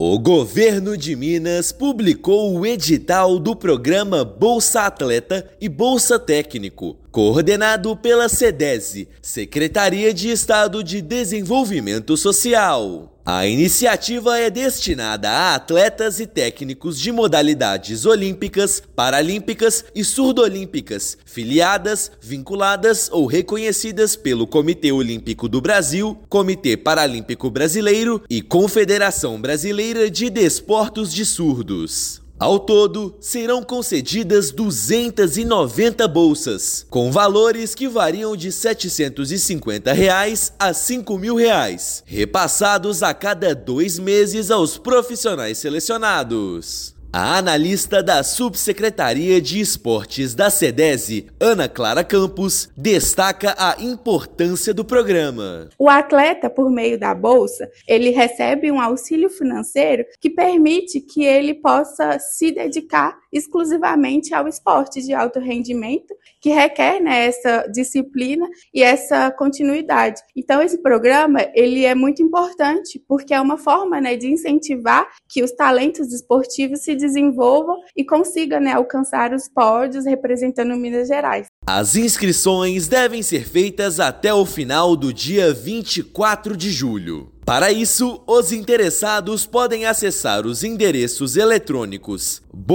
O governo de Minas publicou o edital do programa Bolsa Atleta e Bolsa Técnico, coordenado pela SEDESI, Secretaria de Estado de Desenvolvimento Social. A iniciativa é destinada a atletas e técnicos de modalidades olímpicas, paralímpicas e surdo-olímpicas, filiadas, vinculadas ou reconhecidas pelo Comitê Olímpico do Brasil, Comitê Paralímpico Brasileiro e Confederação Brasileira de Desportos de Surdos. Ao todo, serão concedidas 290 bolsas, com valores que variam de R$ 750 a R$ 5.000, repassados a cada 2 meses aos profissionais selecionados. A analista da Subsecretaria de Esportes da SEDESI, Ana Clara Campos, destaca a importância do programa. O atleta, por meio da bolsa, ele recebe um auxílio financeiro que permite que ele possa se dedicar exclusivamente ao esporte de alto rendimento, que requer, essa disciplina e essa continuidade. Então, esse programa ele é muito importante, porque é uma forma de incentivar que os talentos esportivos se desenvolvam e consigam alcançar os pódios representando Minas Gerais. As inscrições devem ser feitas até o final do dia 24 de julho. Para isso, os interessados podem acessar os endereços eletrônicos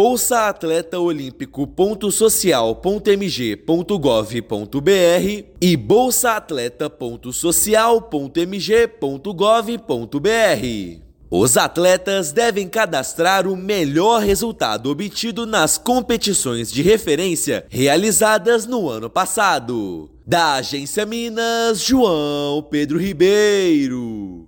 bolsaatleta.social.mg.gov.br e bolsaatleta.social.mg.gov.br. Os atletas devem cadastrar o melhor resultado obtido nas competições de referência realizadas no ano passado. Da Agência Minas, João Pedro Ribeiro.